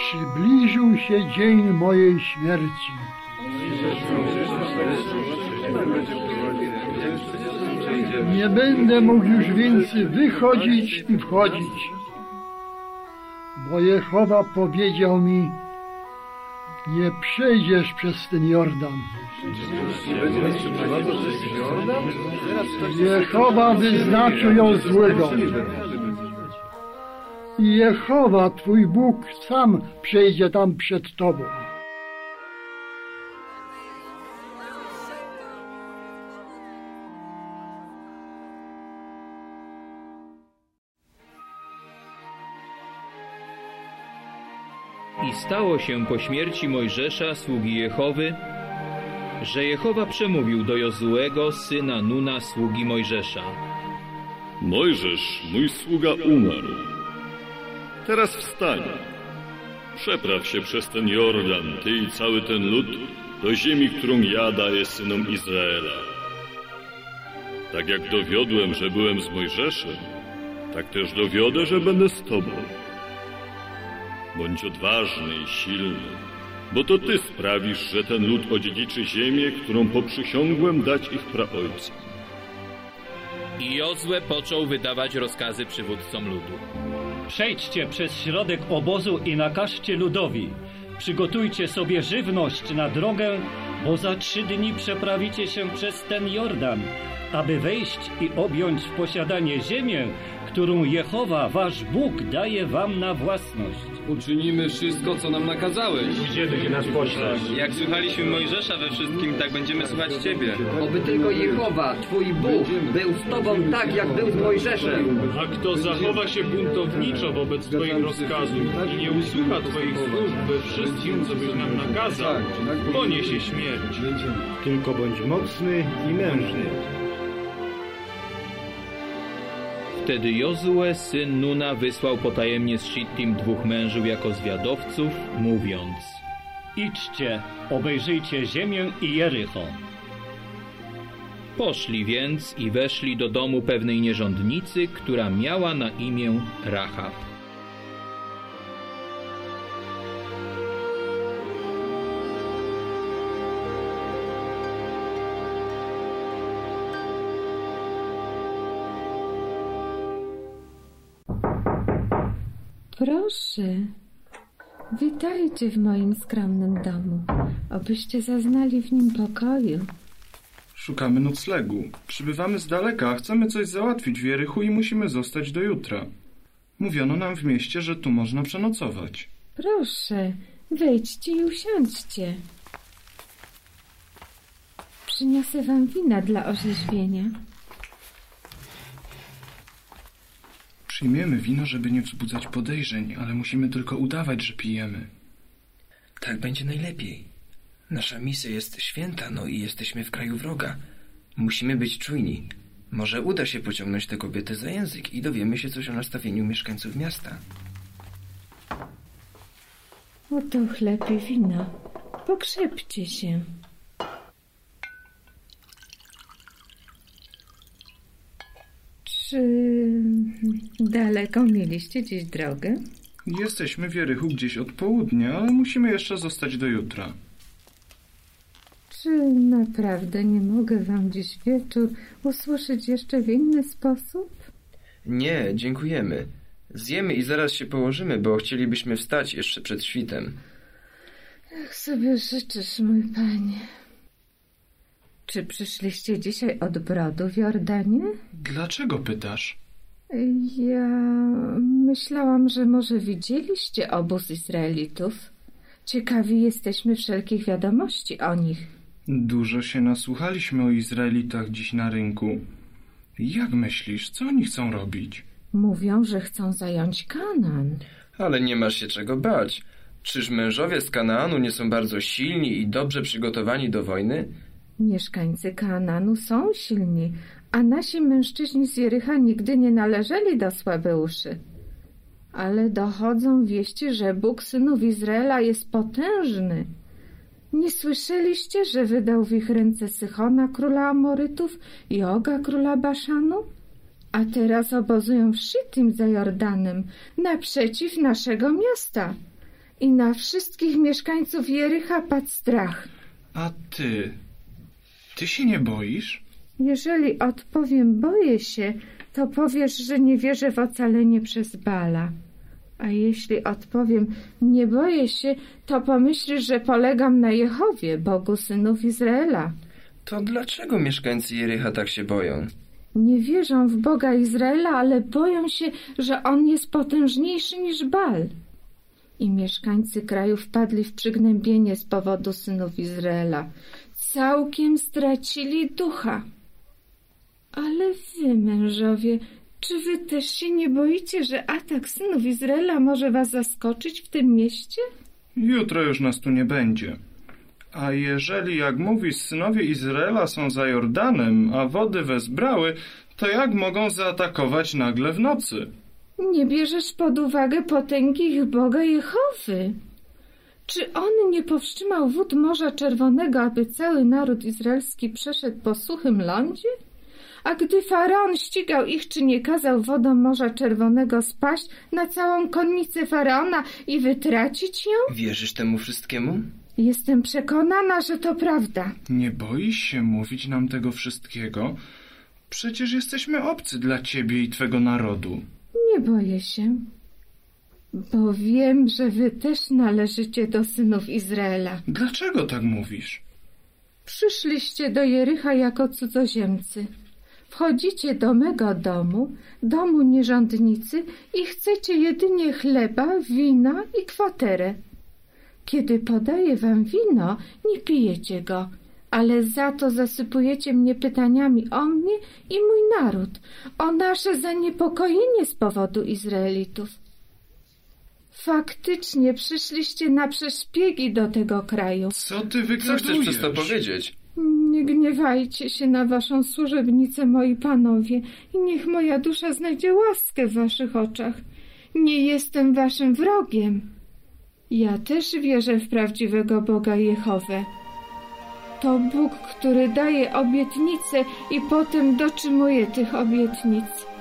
Przybliżył się dzień mojej śmierci. Nie będę mógł już więcej wychodzić i wchodzić, bo Jehowa powiedział mi: nie przejdziesz przez ten Jordan. Jehowa wyznaczył ją złego. I Jehowa, Twój Bóg, sam przejdzie tam przed Tobą. I stało się po śmierci Mojżesza, sługi Jehowy, że Jehowa przemówił do Jozuego, syna Nuna, sługi Mojżesza. Mojżesz, mój sługa, umarł. Teraz wstań. Przepraw się przez ten Jordan, ty i cały ten lud, do ziemi, którą ja daję synom Izraela. Tak jak dowiodłem, że byłem z Mojżeszem, tak też dowiodę, że będę z tobą. Bądź odważny i silny, bo to ty sprawisz, że ten lud odziedziczy ziemię, którą poprzysiągłem dać ich praojcom. I Jozue począł wydawać rozkazy przywódcom ludu. Przejdźcie przez środek obozu i nakażcie ludowi. Przygotujcie sobie żywność na drogę, bo za 3 dni przeprawicie się przez ten Jordan, aby wejść i objąć w posiadanie ziemię, którą Jehowa, wasz Bóg, daje wam na własność. Uczynimy wszystko, co nam nakazałeś. Gdzie ty nas poślesz? Jak słuchaliśmy Mojżesza we wszystkim, tak będziemy słuchać Ciebie. Oby tylko Jehowa, Twój Bóg, był z Tobą tak, jak był z Mojżeszem. A kto zachowa się buntowniczo wobec Twoich rozkazów i nie usłucha Twoich słów we wszystkim, co byś nam nakazał, poniesie śmierć. Tylko bądź mocny i mężny. Wtedy Jozue, syn Nuna, wysłał potajemnie z Szittim 2 mężów jako zwiadowców, mówiąc: idźcie, obejrzyjcie ziemię i Jericho. Poszli więc i weszli do domu pewnej nierządnicy, która miała na imię Rahab. Proszę, witajcie w moim skromnym domu, obyście zaznali w nim pokoju. Szukamy noclegu. Przybywamy z daleka, chcemy coś załatwić w Jerichu i musimy zostać do jutra. Mówiono nam w mieście, że tu można przenocować. Proszę, wejdźcie i usiądźcie. Przyniosę wam wina dla orzeźwienia. Przyjmiemy wino, żeby nie wzbudzać podejrzeń, ale musimy tylko udawać, że pijemy. Tak będzie najlepiej. Nasza misja jest święta, no i jesteśmy w kraju wroga. Musimy być czujni. Może uda się pociągnąć tę kobietę za język i dowiemy się coś o nastawieniu mieszkańców miasta. Oto chleb i wino. Pokrzepcie się. Czy daleko mieliście dziś drogę? Jesteśmy w Jerichu gdzieś od południa, ale musimy jeszcze zostać do jutra. Czy naprawdę nie mogę wam dziś wieczór usłyszeć jeszcze w inny sposób? Nie, dziękujemy. Zjemy i zaraz się położymy, bo chcielibyśmy wstać jeszcze przed świtem. Jak sobie życzysz, mój panie. Czy przyszliście dzisiaj od brodu w Jordanie? Dlaczego pytasz? Ja myślałam, że może widzieliście obóz Izraelitów. Ciekawi jesteśmy wszelkich wiadomości o nich. Dużo się nasłuchaliśmy o Izraelitach dziś na rynku. Jak myślisz, co oni chcą robić? Mówią, że chcą zająć Kanaan. Ale nie masz się czego bać. Czyż mężowie z Kanaanu nie są bardzo silni i dobrze przygotowani do wojny? Mieszkańcy Kanaanu są silni, a nasi mężczyźni z Jericha nigdy nie należeli do słabeuszy. Ale dochodzą wieści, że Bóg synów Izraela jest potężny. Nie słyszeliście, że wydał w ich ręce Sychona, króla Amorytów, i Oga, króla Baszanu? A teraz obozują w Szittim za Jordanem, naprzeciw naszego miasta. i na wszystkich mieszkańców Jericha padł strach. A ty się nie boisz? Jeżeli odpowiem boję się, to powiesz, że nie wierzę w ocalenie przez Bala. A jeśli odpowiem nie boję się, to pomyślisz, że polegam na Jehowie, Bogu synów Izraela. To dlaczego mieszkańcy Jericha tak się boją? Nie wierzą w Boga Izraela, ale boją się, że On jest potężniejszy niż Bal. I mieszkańcy kraju wpadli w przygnębienie z powodu synów Izraela. Całkiem stracili ducha. Ale wy, mężowie, czy wy też się nie boicie, że atak synów Izraela może was zaskoczyć w tym mieście? Jutro już nas tu nie będzie. A jeżeli, jak mówisz, synowie Izraela są za Jordanem, a wody wezbrały, to jak mogą zaatakować nagle w nocy? Nie bierzesz pod uwagę potęgi ich Boga Jehowy. Czy on nie powstrzymał wód Morza Czerwonego, aby cały naród izraelski przeszedł po suchym lądzie? A gdy Faraon ścigał ich, czy nie kazał wodom Morza Czerwonego spaść na całą konnicę Faraona i wytracić ją? Wierzysz temu wszystkiemu? Jestem przekonana, że to prawda. Nie boisz się mówić nam tego wszystkiego? Przecież jesteśmy obcy dla ciebie i twego narodu. Nie boję się, bo wiem, że wy też należycie do synów Izraela. Dlaczego tak mówisz? Przyszliście do Jericha jako cudzoziemcy. Wchodzicie do mego domu nierządnicy i chcecie jedynie chleba, wina i kwaterę. Kiedy podaję wam wino, nie pijecie go, ale za to zasypujecie mnie pytaniami o mnie i mój naród, o nasze zaniepokojenie z powodu Izraelitów. Faktycznie przyszliście na przeszpiegi do tego kraju. Co ty wygadujesz? Co chcesz przez to powiedzieć? Nie gniewajcie się na waszą służebnicę, moi panowie, i niech moja dusza znajdzie łaskę w waszych oczach. Nie jestem waszym wrogiem. Ja też wierzę w prawdziwego Boga Jehowę. To Bóg, który daje obietnice i potem dotrzymuje tych obietnic.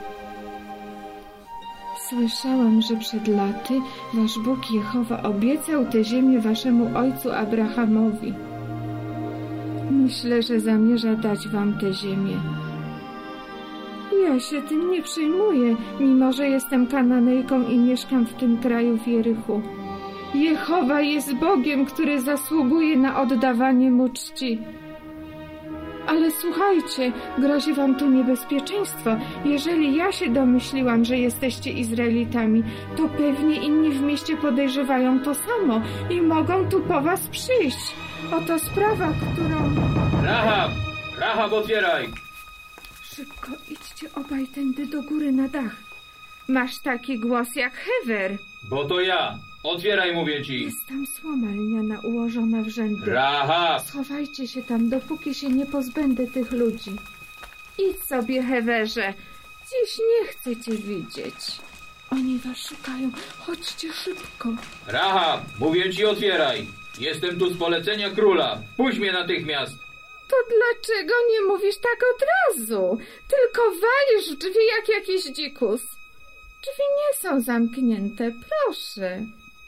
Słyszałam, że przed laty wasz Bóg Jehowa obiecał tę ziemię waszemu ojcu Abrahamowi. Myślę, że zamierza dać wam tę ziemię. Ja się tym nie przejmuję, mimo że jestem Kananejką i mieszkam w tym kraju w Jerichu. Jehowa jest Bogiem, który zasługuje na oddawanie mu czci. Ale słuchajcie, grozi wam tu niebezpieczeństwo. Jeżeli ja się domyśliłam, że jesteście Izraelitami, to pewnie inni w mieście podejrzewają to samo i mogą tu po was przyjść. Oto sprawa, którą... Rahab, otwieraj! Szybko idźcie obaj tędy do góry na dach. Masz taki głos jak Hewer. Bo to ja. Otwieraj, mówię ci. Jest tam słoma lniana ułożona w rzędy. Rahab! Schowajcie się tam, dopóki się nie pozbędę tych ludzi. Idź sobie, Hewerze. Dziś nie chcę cię widzieć. Oni was szukają. Chodźcie szybko. Rahab, mówię ci, otwieraj. Jestem tu z polecenia króla. Puść mnie natychmiast. To dlaczego nie mówisz tak od razu? Tylko walisz w drzwi jak jakiś dzikus. Drzwi nie są zamknięte, proszę.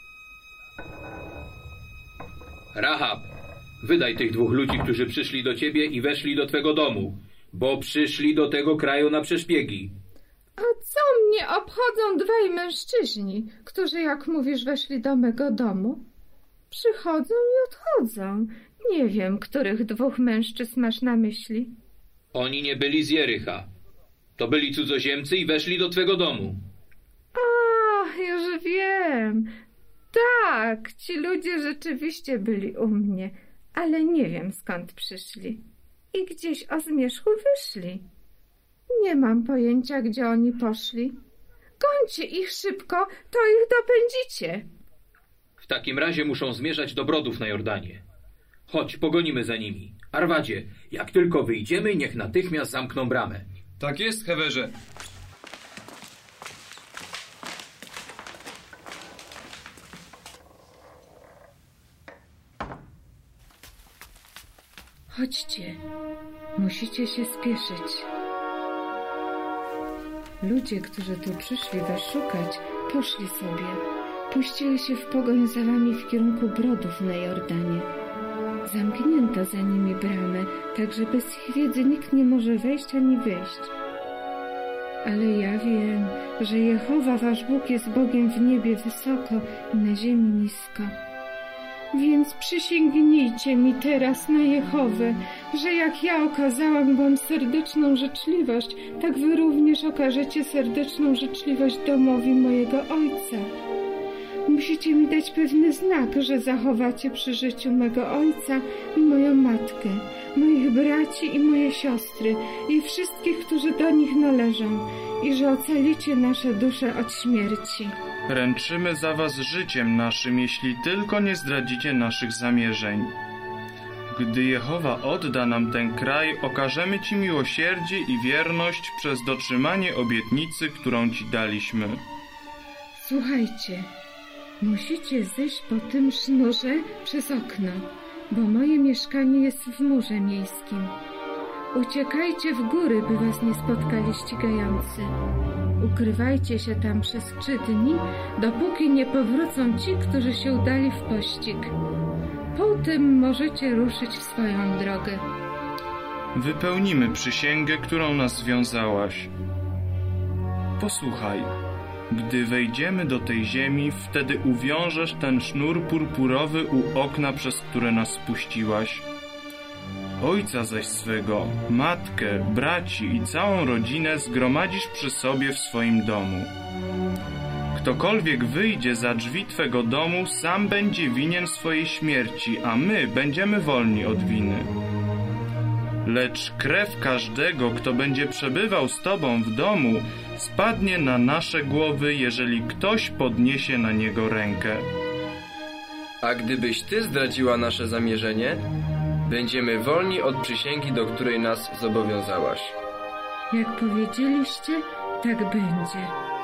Rahab, wydaj tych 2 ludzi, którzy przyszli do ciebie i weszli do twego domu, bo przyszli do tego kraju na przeszpiegi. A co mnie obchodzą 2 mężczyźni, którzy, jak mówisz, weszli do mego domu? Przychodzą i odchodzą. Nie wiem, których 2 mężczyzn masz na myśli. Oni nie byli z Jericha. To byli cudzoziemcy i weszli do twego domu. Ach, już wiem. Tak, ci ludzie rzeczywiście byli u mnie, ale nie wiem, skąd przyszli. I gdzieś o zmierzchu wyszli. Nie mam pojęcia, gdzie oni poszli. Gońcie ich szybko, to ich dopędzicie. W takim razie muszą zmierzać do brodów na Jordanie. Chodź, pogonimy za nimi. Arwadzie, jak tylko wyjdziemy, niech natychmiast zamkną bramę. Tak jest, Hewerze. Chodźcie, musicie się spieszyć. Ludzie, którzy tu przyszli was szukać, poszli sobie. puściły się w pogoń za wami w kierunku brodów na Jordanie. Zamknięto za nimi bramy, tak że bez ich wiedzy nikt nie może wejść ani wyjść. Ale ja wiem, że Jehowa wasz Bóg jest Bogiem w niebie wysoko i na ziemi nisko. Więc przysięgnijcie mi teraz na Jehowę, że jak ja okazałam wam serdeczną życzliwość, tak wy również okażecie serdeczną życzliwość domowi mojego ojca. Musicie mi dać pewny znak, że zachowacie przy życiu mego ojca i moją matkę, moich braci i moje siostry i wszystkich, którzy do nich należą, i że ocalicie nasze dusze od śmierci. Ręczymy za was życiem naszym, jeśli tylko nie zdradzicie naszych zamierzeń. Gdy Jehowa odda nam ten kraj, okażemy ci miłosierdzie i wierność przez dotrzymanie obietnicy, którą ci daliśmy. Słuchajcie, musicie zejść po tym sznurze przez okno, bo moje mieszkanie jest w murze miejskim. Uciekajcie w góry, by was nie spotkali ścigający. Ukrywajcie się tam przez 3 dni, dopóki nie powrócą ci, którzy się udali w pościg. Potem możecie ruszyć w swoją drogę. Wypełnimy przysięgę, którą nas związałaś. Posłuchaj, gdy wejdziemy do tej ziemi, wtedy uwiążesz ten sznur purpurowy u okna, przez które nas spuściłaś. Ojca zaś swego, matkę, braci i całą rodzinę zgromadzisz przy sobie w swoim domu. Ktokolwiek wyjdzie za drzwi twego domu, sam będzie winien swojej śmierci, a my będziemy wolni od winy. Lecz krew każdego, kto będzie przebywał z tobą w domu, spadnie na nasze głowy, jeżeli ktoś podniesie na niego rękę. A gdybyś ty zdradziła nasze zamierzenie, będziemy wolni od przysięgi, do której nas zobowiązałaś. Jak powiedzieliście, tak będzie.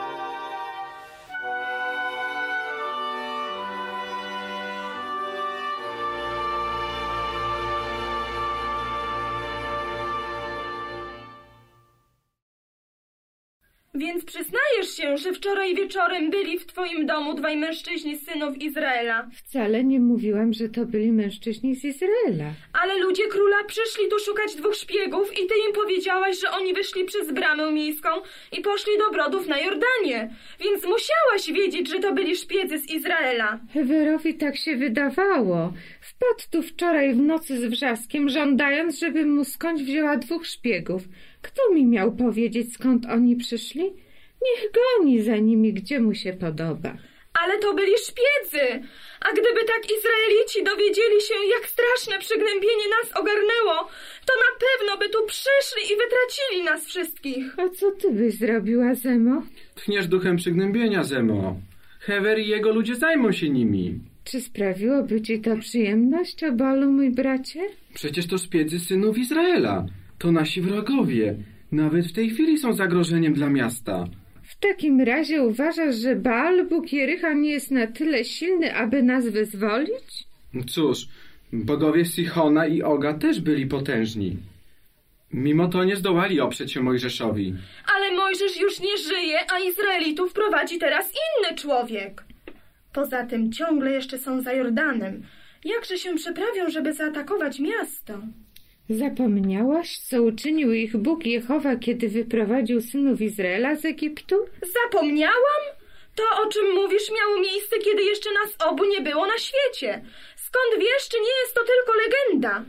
Więc przyznajesz się, że wczoraj wieczorem byli w twoim domu 2 mężczyźni z synów Izraela. Wcale nie mówiłam, że to byli mężczyźni z Izraela. Ale ludzie króla przyszli tu szukać 2 szpiegów i ty im powiedziałaś, że oni wyszli przez bramę miejską i poszli do brodów na Jordanie. Więc musiałaś wiedzieć, że to byli szpiedzy z Izraela. Hewerowi tak się wydawało. Wpadł tu wczoraj w nocy z wrzaskiem, żądając, żebym mu skądś wzięła 2 szpiegów. Kto mi miał powiedzieć, skąd oni przyszli? Niech goni za nimi, gdzie mu się podoba. Ale to byli szpiedzy! A gdyby tak Izraelici dowiedzieli się, jak straszne przygnębienie nas ogarnęło, to na pewno by tu przyszli i wytracili nas wszystkich. A co ty byś zrobiła, Zemo? Tchniesz duchem przygnębienia, Zemo. Hewer i jego ludzie zajmą się nimi. Czy sprawiłoby ci to przyjemność, Obalu, mój bracie? Przecież to szpiedzy synów Izraela. To nasi wrogowie. Nawet w tej chwili są zagrożeniem dla miasta. W takim razie uważasz, że Baal, Bóg Jericha, nie jest na tyle silny, aby nas wyzwolić? Cóż, bogowie Sichona i Oga też byli potężni. Mimo to nie zdołali oprzeć się Mojżeszowi. Ale Mojżesz już nie żyje, a Izraelitów prowadzi teraz inny człowiek. Poza tym ciągle jeszcze są za Jordanem. Jakże się przeprawią, żeby zaatakować miasto? Zapomniałaś, co uczynił ich Bóg Jehowa, kiedy wyprowadził synów Izraela z Egiptu? Zapomniałam? To, o czym mówisz, miało miejsce, kiedy jeszcze nas obu nie było na świecie. Skąd wiesz, czy nie jest to tylko legenda?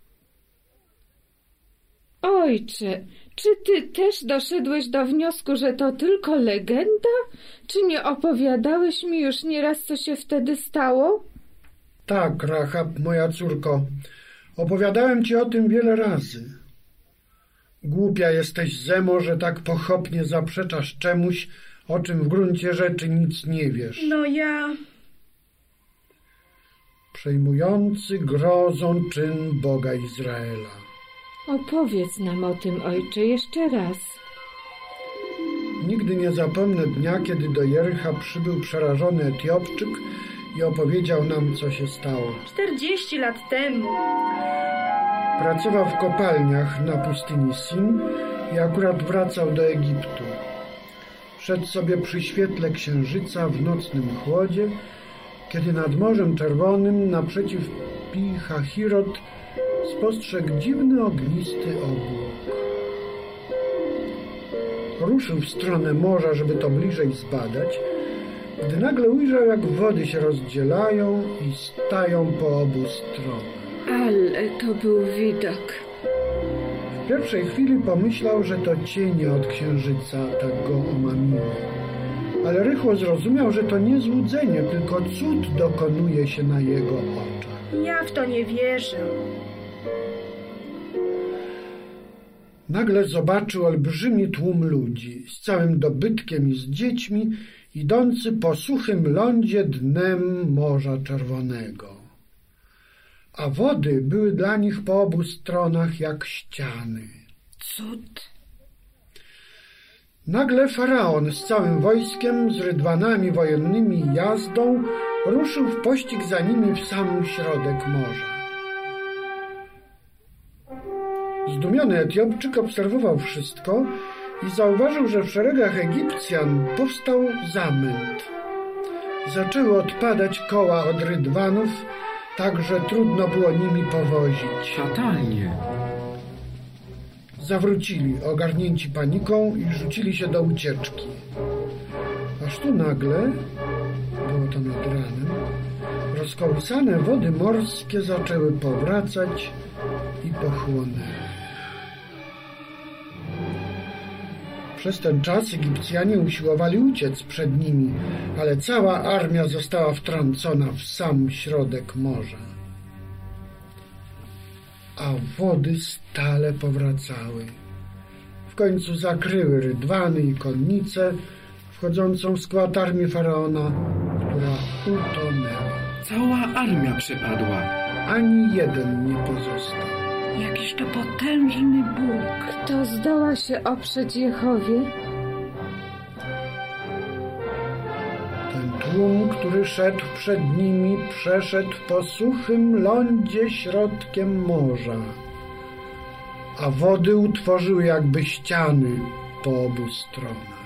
Ojcze, czy ty też doszedłeś do wniosku, że to tylko legenda? Czy nie opowiadałeś mi już nieraz, co się wtedy stało? Tak, Rahab, moja córko. Opowiadałem ci o tym wiele razy. Głupia jesteś, Zemo, że tak pochopnie zaprzeczasz czemuś, o czym w gruncie rzeczy nic nie wiesz. No ja... Przejmujący grozą czyn Boga Izraela. Opowiedz nam o tym, ojcze, jeszcze raz. Nigdy nie zapomnę dnia, kiedy do Jericha przybył przerażony Etiopczyk i opowiedział nam, co się stało. 40 lat temu. Pracował w kopalniach na pustyni Sin i akurat wracał do Egiptu. Szedł sobie przy świetle księżyca w nocnym chłodzie, kiedy nad Morzem Czerwonym naprzeciw Pi-Hahirot spostrzegł dziwny ognisty obłok. Ruszył w stronę morza, żeby to bliżej zbadać, gdy nagle ujrzał, jak wody się rozdzielają i stają po obu stronach. Ale to był widok. W pierwszej chwili pomyślał, że to cienie od księżyca tak go omamiły. Ale rychło zrozumiał, że to nie złudzenie, tylko cud dokonuje się na jego oczach. Ja w to nie wierzę. Nagle zobaczył olbrzymi tłum ludzi z całym dobytkiem i z dziećmi, idący po suchym lądzie dnem Morza Czerwonego. A wody były dla nich po obu stronach jak ściany. Cud. Nagle faraon z całym wojskiem, z rydwanami wojennymi i jazdą ruszył w pościg za nimi w sam środek morza. Zdumiony Etiopczyk obserwował wszystko i zauważył, że w szeregach Egipcjan powstał zamęt. Zaczęły odpadać koła od rydwanów, tak że trudno było nimi powozić. Fatalnie. Zawrócili, ogarnięci paniką, i rzucili się do ucieczki. Aż tu nagle, było to nad ranem, rozkołysane wody morskie zaczęły powracać i pochłonęły. Przez ten czas Egipcjanie usiłowali uciec przed nimi, ale cała armia została wtrącona w sam środek morza. A wody stale powracały. W końcu zakryły rydwany i konnicę wchodzącą w skład armii faraona, która utonęła. Cała armia przepadła. Ani jeden nie pozostał. Jakiś to potężny Bóg. Kto zdoła się oprzeć Jehowie? Ten tłum, który szedł przed nimi, przeszedł po suchym lądzie środkiem morza, a wody utworzyły jakby ściany po obu stronach.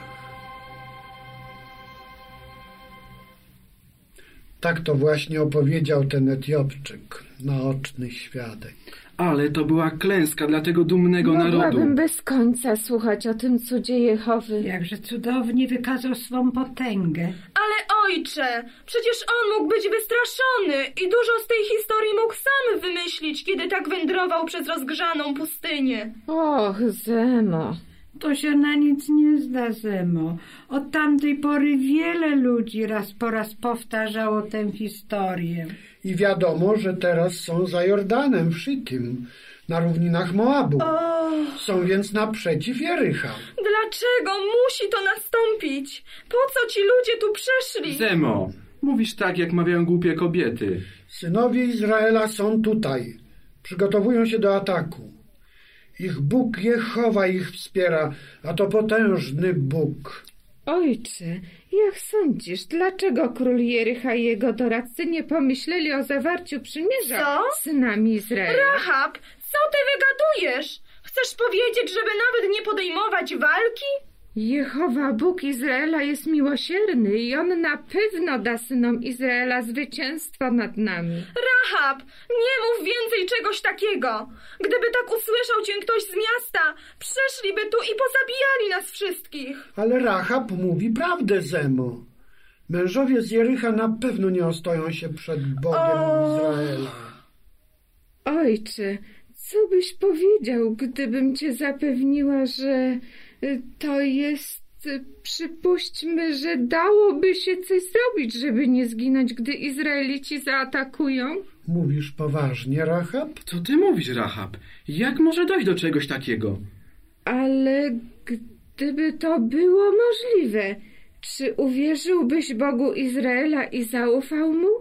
Tak to właśnie opowiedział ten Etiopczyk, naoczny świadek. Ale to była klęska dla tego dumnego narodu. Mogłabym bez końca słuchać o tym cudzie Jehowy. Jakże cudownie wykazał swą potęgę. Ale ojcze, przecież on mógł być wystraszony i dużo z tej historii mógł sam wymyślić, kiedy tak wędrował przez rozgrzaną pustynię. Och, Zemo. To się na nic nie zda, Zemo. Od tamtej pory wiele ludzi raz po raz powtarzało tę historię. I wiadomo, że teraz są za Jordanem w Szytim, na równinach Moabu. Są więc naprzeciw Jericha. Dlaczego musi to nastąpić? Po co ci ludzie tu przeszli? Zemo, mówisz tak, jak mawiają głupie kobiety. Synowie Izraela są tutaj. Przygotowują się do ataku. Ich Bóg Jehowa ich wspiera, a to potężny Bóg. Ojcze, jak sądzisz, dlaczego król Jericha i jego doradcy nie pomyśleli o zawarciu przymierza z synami Izraela? Rahab, co ty wygadujesz? Chcesz powiedzieć, żeby nawet nie podejmować walki? Jehowa, Bóg Izraela, jest miłosierny i on na pewno da synom Izraela zwycięstwo nad nami. Rahab, nie mów więcej czegoś takiego. Gdyby tak usłyszał cię ktoś z miasta, przeszliby tu i pozabijali nas wszystkich. Ale Rahab mówi prawdę, Zemo. Mężowie z Jericha na pewno nie ostoją się przed Bogiem Izraela. Ojcze, co byś powiedział, gdybym cię zapewniła, że to jest... Przypuśćmy, że dałoby się coś zrobić, żeby nie zginąć, gdy Izraelici zaatakują? Mówisz poważnie, Rahab? Co ty mówisz, Rahab? Jak może dojść do czegoś takiego? Ale gdyby to było możliwe, czy uwierzyłbyś Bogu Izraela i zaufał mu?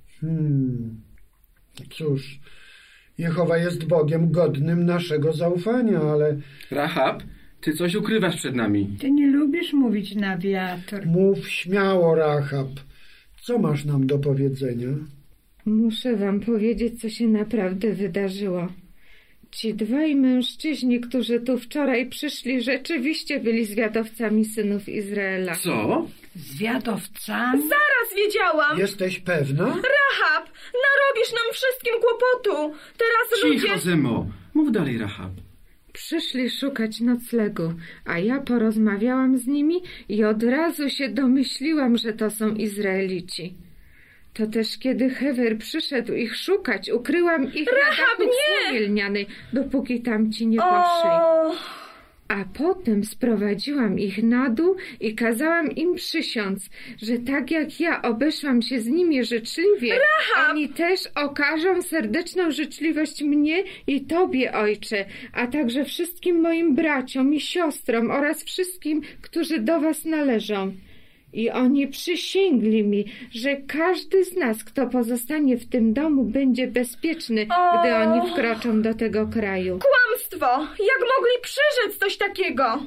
Cóż, Jehowa jest Bogiem godnym naszego zaufania, ale... Rahab, ty coś ukrywasz przed nami. Ty nie lubisz mówić na wiatr. Mów śmiało, Rahab. Co masz nam do powiedzenia? Muszę wam powiedzieć, co się naprawdę wydarzyło. Ci dwaj mężczyźni, którzy tu wczoraj przyszli, rzeczywiście byli zwiadowcami synów Izraela. Co? Zwiadowcami? Zaraz wiedziałam! Jesteś pewna? Rahab, narobisz nam wszystkim kłopotu. Teraz ludzie... Cicho, Zemo. Mów dalej, Rahab. Przyszli szukać noclegu, a ja porozmawiałam z nimi i od razu się domyśliłam, że to są Izraelici. To też kiedy Hewer przyszedł ich szukać, ukryłam ich Rahab, na dachu nie! Lnianej, dopóki tamci nie poszli. A potem sprowadziłam ich na dół i kazałam im przysiąc, że tak jak ja obeszłam się z nimi życzliwie, Rahab! oni też okażą serdeczną życzliwość mnie i Tobie, Ojcze, a także wszystkim moim braciom i siostrom oraz wszystkim, którzy do Was należą. I oni przysięgli mi, że każdy z nas, kto pozostanie w tym domu, będzie bezpieczny, gdy oni wkroczą do tego kraju. Kłamstwo! Jak mogli przyrzec coś takiego?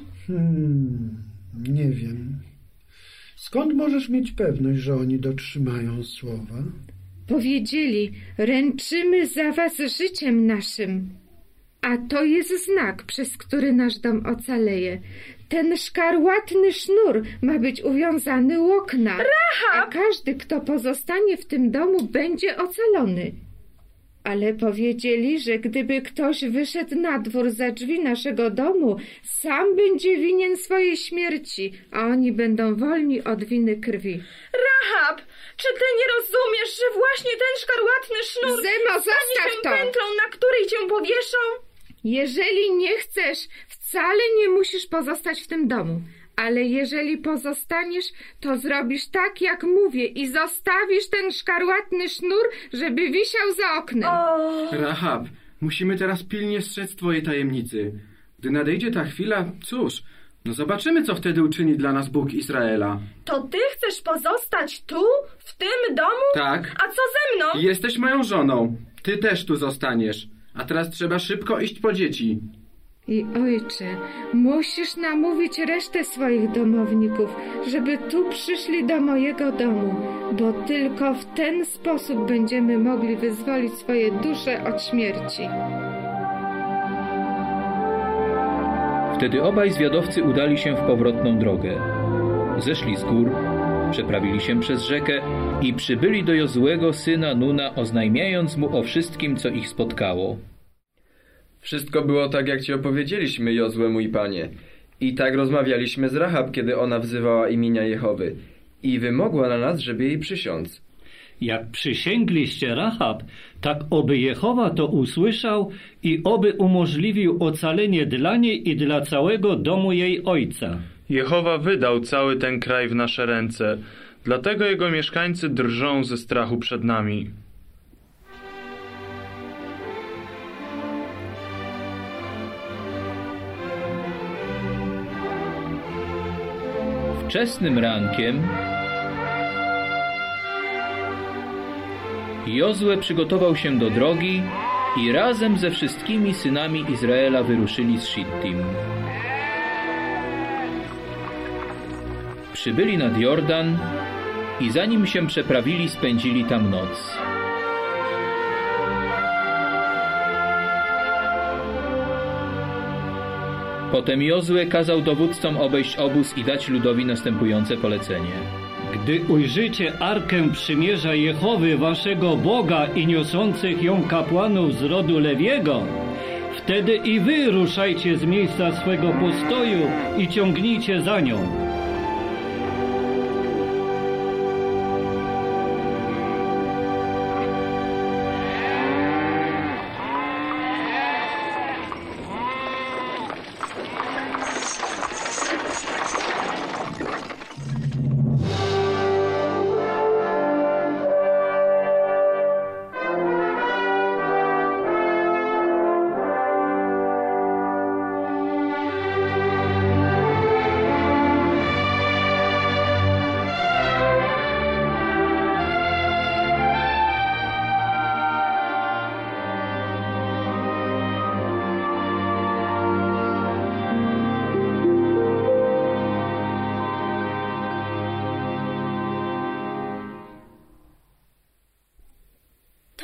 Nie wiem. Skąd możesz mieć pewność, że oni dotrzymają słowa? Powiedzieli, ręczymy za was życiem naszym. A to jest znak, przez który nasz dom ocaleje. Ten szkarłatny sznur ma być uwiązany u okna. Rahab! A każdy, kto pozostanie w tym domu, będzie ocalony. Ale powiedzieli, że gdyby ktoś wyszedł na dwór za drzwi naszego domu, sam będzie winien swojej śmierci, a oni będą wolni od winy krwi. Rahab, czy ty nie rozumiesz, że właśnie ten szkarłatny sznur Zemo, stanie zostaw się to! pętlą, na której cię powieszą? Jeżeli nie chcesz, wcale nie musisz pozostać w tym domu. Ale jeżeli pozostaniesz, to zrobisz tak, jak mówię i zostawisz ten szkarłatny sznur, żeby wisiał za oknem. Rahab, musimy teraz pilnie strzec twojej tajemnicy. Gdy nadejdzie ta chwila, cóż, zobaczymy, co wtedy uczyni dla nas Bóg Izraela. To ty chcesz pozostać tu, w tym domu? Tak. A co ze mną? Jesteś moją żoną. Ty też tu zostaniesz. A teraz trzeba szybko iść po dzieci. I ojcze, musisz namówić resztę swoich domowników, żeby tu przyszli do mojego domu, bo tylko w ten sposób będziemy mogli wyzwolić swoje dusze od śmierci. Wtedy obaj zwiadowcy udali się w powrotną drogę. Zeszli z gór, przeprawili się przez rzekę i przybyli do Jozuego syna Nuna, oznajmiając mu o wszystkim, co ich spotkało. Wszystko było tak, jak ci opowiedzieliśmy, Jozue, mój panie. I tak rozmawialiśmy z Rahab, kiedy ona wzywała imienia Jehowy. I wymogła na nas, żeby jej przysiąc. Jak przysięgliście Rahab, tak oby Jehowa to usłyszał i oby umożliwił ocalenie dla niej i dla całego domu jej ojca. Jehowa wydał cały ten kraj w nasze ręce, dlatego jego mieszkańcy drżą ze strachu przed nami. Wczesnym rankiem Jozue przygotował się do drogi i razem ze wszystkimi synami Izraela wyruszyli z Shittim. Przybyli nad Jordan i zanim się przeprawili, spędzili tam noc. Potem Jozue kazał dowódcom obejść obóz i dać ludowi następujące polecenie. Gdy ujrzycie Arkę Przymierza Jehowy waszego Boga i niosących ją kapłanów z rodu Lewiego, wtedy i wy ruszajcie z miejsca swego postoju i ciągnijcie za nią.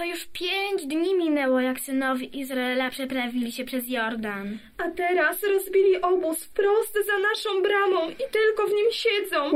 już 5 dni minęło, jak synowie Izraela przeprawili się przez Jordan. A teraz rozbili obóz wprost za naszą bramą i tylko w nim siedzą.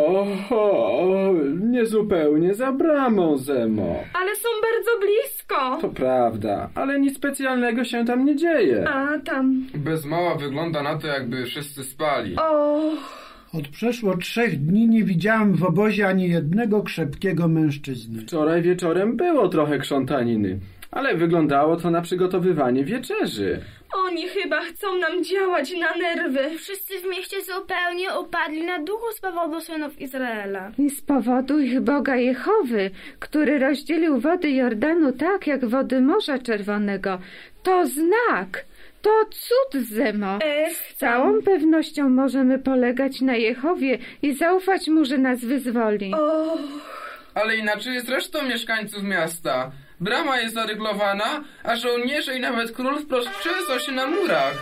Niezupełnie za bramą, Zemo. Ale są bardzo blisko. To prawda, ale nic specjalnego się tam nie dzieje. A tam... Bez mała wygląda na to, jakby wszyscy spali. Od przeszło 3 dni nie widziałem w obozie ani jednego krzepkiego mężczyzny. Wczoraj wieczorem było trochę krzątaniny, ale wyglądało to na przygotowywanie wieczerzy. Oni chyba chcą nam działać na nerwy. Wszyscy w mieście zupełnie upadli na duchu z powodu synów Izraela. I z powodu ich Boga Jehowy, który rozdzielił wody Jordanu tak, jak wody Morza Czerwonego. To znak. To cud, Zemo. Z całą pewnością możemy polegać na Jehowie i zaufać mu, że nas wyzwoli. Ale inaczej jest resztą mieszkańców miasta. Brama jest zaryglowana, a żołnierze i nawet król wprost trzęsą się na murach.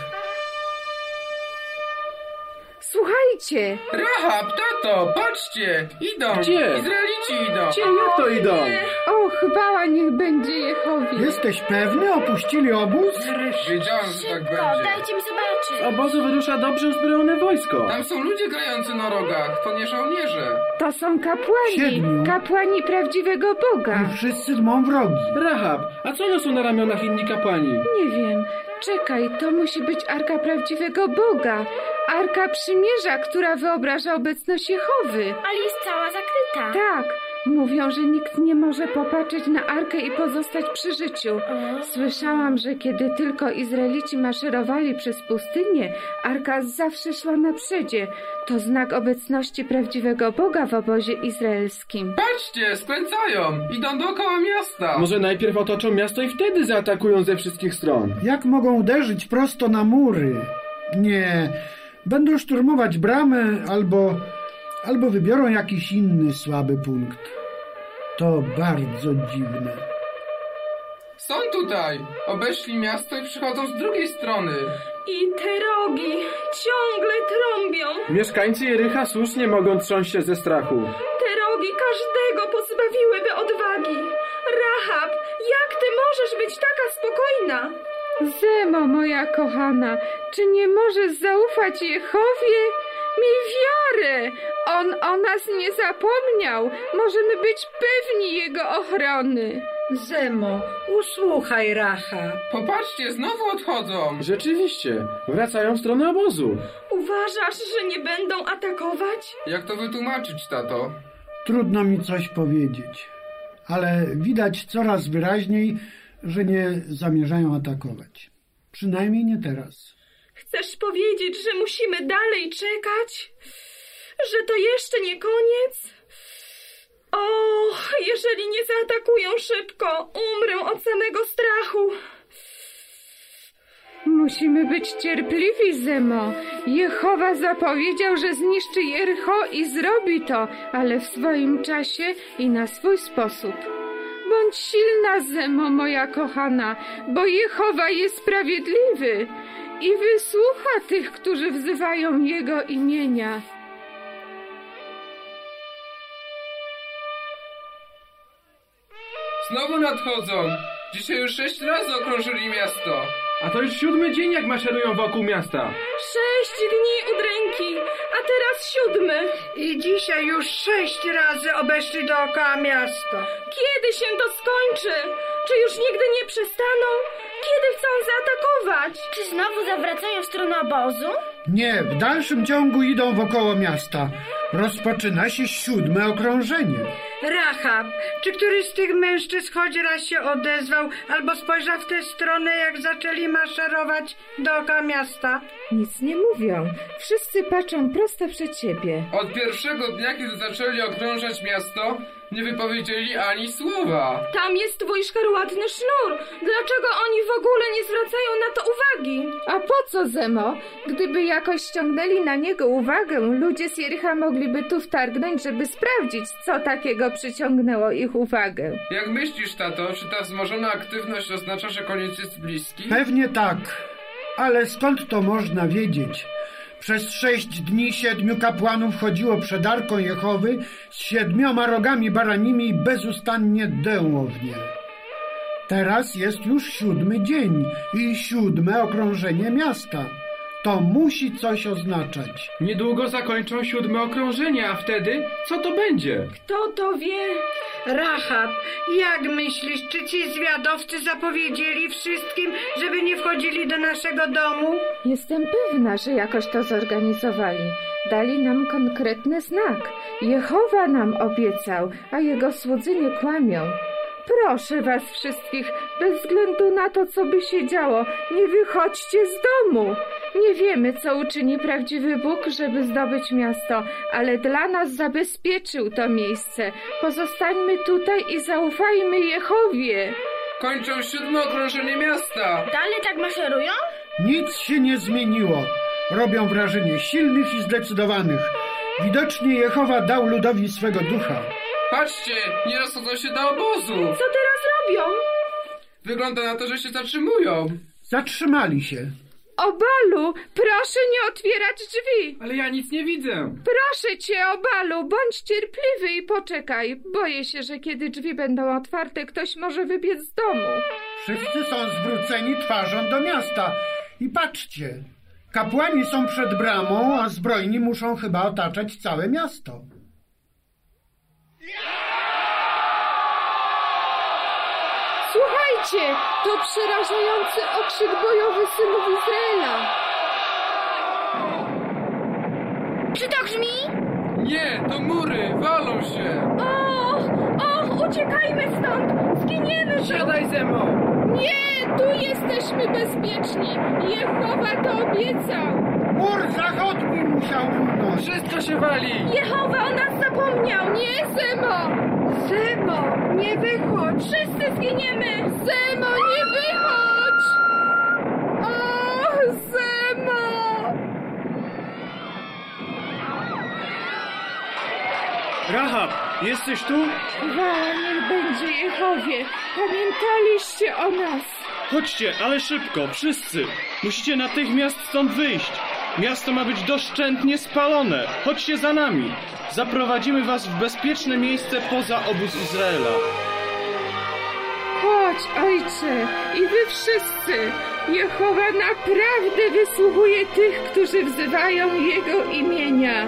Słuchajcie! Rahab, tato, patrzcie! Idą! Gdzie? Izraelici idą! Gdzie? Jak to idą? Chwała niech będzie Jehowie. Jesteś pewny? Opuścili obóz? Wiedziałem, że tak będzie. Dajcie mi zobaczyć. Z obozu wyrusza dobrze uzbrojone wojsko. Tam są ludzie grający na rogach, to nie żołnierze. To są kapłani. 7. Kapłani prawdziwego Boga. I wszyscy mą wrogi. Rahab, a co niosą na ramionach inni kapłani? Nie wiem. Czekaj, to musi być Arka prawdziwego Boga. Arka Przymierza, która wyobraża obecność Jehowy. Ale jest cała zakryta. Tak. Mówią, że nikt nie może popatrzeć na Arkę i pozostać przy życiu. Słyszałam, że kiedy tylko Izraelici maszerowali przez pustynię, Arka zawsze szła na przodzie. To znak obecności prawdziwego Boga w obozie izraelskim. Patrzcie, skręcają! Idą dookoła miasta! Może najpierw otoczą miasto i wtedy zaatakują ze wszystkich stron. Jak mogą uderzyć prosto na mury? Nie, będą szturmować bramę albo wybiorą jakiś inny słaby punkt. To bardzo dziwne. Są tutaj! Obeszli miasto i przychodzą z drugiej strony. I te rogi ciągle trąbią. Mieszkańcy Jericha słusznie mogą trząść się ze strachu. Te rogi każdego pozbawiłyby odwagi. Rahab, jak ty możesz być taka spokojna? Zemo, moja kochana, czy nie możesz zaufać Jehowie? Miej wiarę! On o nas nie zapomniał. Możemy być pewni Jego ochrony. Zemo, usłuchaj Rahab. Popatrzcie, znowu odchodzą. Rzeczywiście, wracają w stronę obozu. Uważasz, że nie będą atakować? Jak to wytłumaczyć, tato? Trudno mi coś powiedzieć, ale widać coraz wyraźniej, że nie zamierzają atakować. Przynajmniej nie teraz. Chcesz powiedzieć, że musimy dalej czekać? Że to jeszcze nie koniec? Jeżeli nie zaatakują szybko, umrę od samego strachu. Musimy być cierpliwi, Zemo. Jehowa zapowiedział, że zniszczy Jericho i zrobi to, ale w swoim czasie i na swój sposób. Bądź silna, Zemo, moja kochana, bo Jehowa jest sprawiedliwy i wysłucha tych, którzy wzywają Jego imienia. Znowu nadchodzą. Dzisiaj już 6 razy okrążyli miasto. A to już 7. dzień, jak maszerują wokół miasta. 6 dni udręki, a teraz 7. I dzisiaj już 6 razy obeszli dookoła miasta. Kiedy się to skończy? Czy już nigdy nie przestaną? Kiedy chcą zaatakować? Czy znowu zawracają w stronę obozu? Nie, w dalszym ciągu idą wokoło miasta. Rozpoczyna się 7. okrążenie. Rahab, czy któryś z tych mężczyzn choć raz się odezwał albo spojrzał w tę stronę, jak zaczęli maszerować dookoła miasta? Nic nie mówią. Wszyscy patrzą prosto przed siebie. Od pierwszego dnia, kiedy zaczęli okrążać miasto, nie wypowiedzieli ani słowa. Tam jest twój szkarłatny sznur. Dlaczego oni w ogóle nie zwracają na to uwagi? A po co, Zemo? Gdyby jakoś ściągnęli na niego uwagę, ludzie z Jericha mogliby tu wtargnąć, żeby sprawdzić, co takiego przyciągnęło ich uwagę. Jak myślisz, tato, czy ta wzmożona aktywność oznacza, że koniec jest bliski? Pewnie tak, ale skąd to można wiedzieć? Przez 6 dni 7 kapłanów chodziło przed Arką Jehowy z 7 rogami baranimi i bezustannie dęło w nie. Teraz jest już 7. dzień i 7. okrążenie miasta. To musi coś oznaczać. Niedługo zakończą 7. okrążenie, a wtedy co to będzie? Kto to wie? Rahab, jak myślisz, czy ci zwiadowcy zapowiedzieli wszystkim, żeby nie wchodzili do naszego domu? Jestem pewna, że jakoś to zorganizowali. Dali nam konkretny znak. Jehowa nam obiecał, a jego słudzy nie kłamią. Proszę was wszystkich, bez względu na to, co by się działo, nie wychodźcie z domu. Nie wiemy, co uczyni prawdziwy Bóg, żeby zdobyć miasto, ale dla nas zabezpieczył to miejsce. Pozostańmy tutaj i zaufajmy Jehowie. Kończą 7. okrążenie miasta. Dalej tak maszerują? Nic się nie zmieniło. Robią wrażenie silnych i zdecydowanych. Widocznie Jehowa dał ludowi swego ducha. Patrzcie, nie rozchodzą się do obozu. Co teraz robią? Wygląda na to, że się zatrzymują. Zatrzymali się. Obalu, proszę nie otwierać drzwi. Ale ja nic nie widzę. Proszę cię, Obalu, bądź cierpliwy i poczekaj. Boję się, że kiedy drzwi będą otwarte, ktoś może wybiec z domu. Wszyscy są zwróceni twarzą do miasta. I patrzcie, kapłani są przed bramą, a zbrojni muszą chyba otaczać całe miasto. Słuchajcie, to przerażający okrzyk bojowy synów Izraela. Czy to grzmi? Nie, to mury, walą się. Uciekajmy stąd! Zginiemy tu! Siadaj ze mną! Nie, tu jesteśmy bezpieczni. Jehowa to obiecał. Mur zachodni musiał runąć. Wszystko się wali. Jehowa o nas zapomniał! Nie, Zemo! Zemo, nie wychodź! Wszyscy zginiemy! Zemo, nie wychodź! O, Zemo! Rahab, jesteś tu? Chwała niech będzie Jehowie. Pamiętaliście o nas. Chodźcie, ale szybko, wszyscy. Musicie natychmiast stąd wyjść. Miasto ma być doszczętnie spalone. Chodźcie za nami. Zaprowadzimy was w bezpieczne miejsce poza obóz Izraela. Chodź, ojcze, i wy wszyscy. Jehowa naprawdę wysłuchuje tych, którzy wzywają Jego imienia.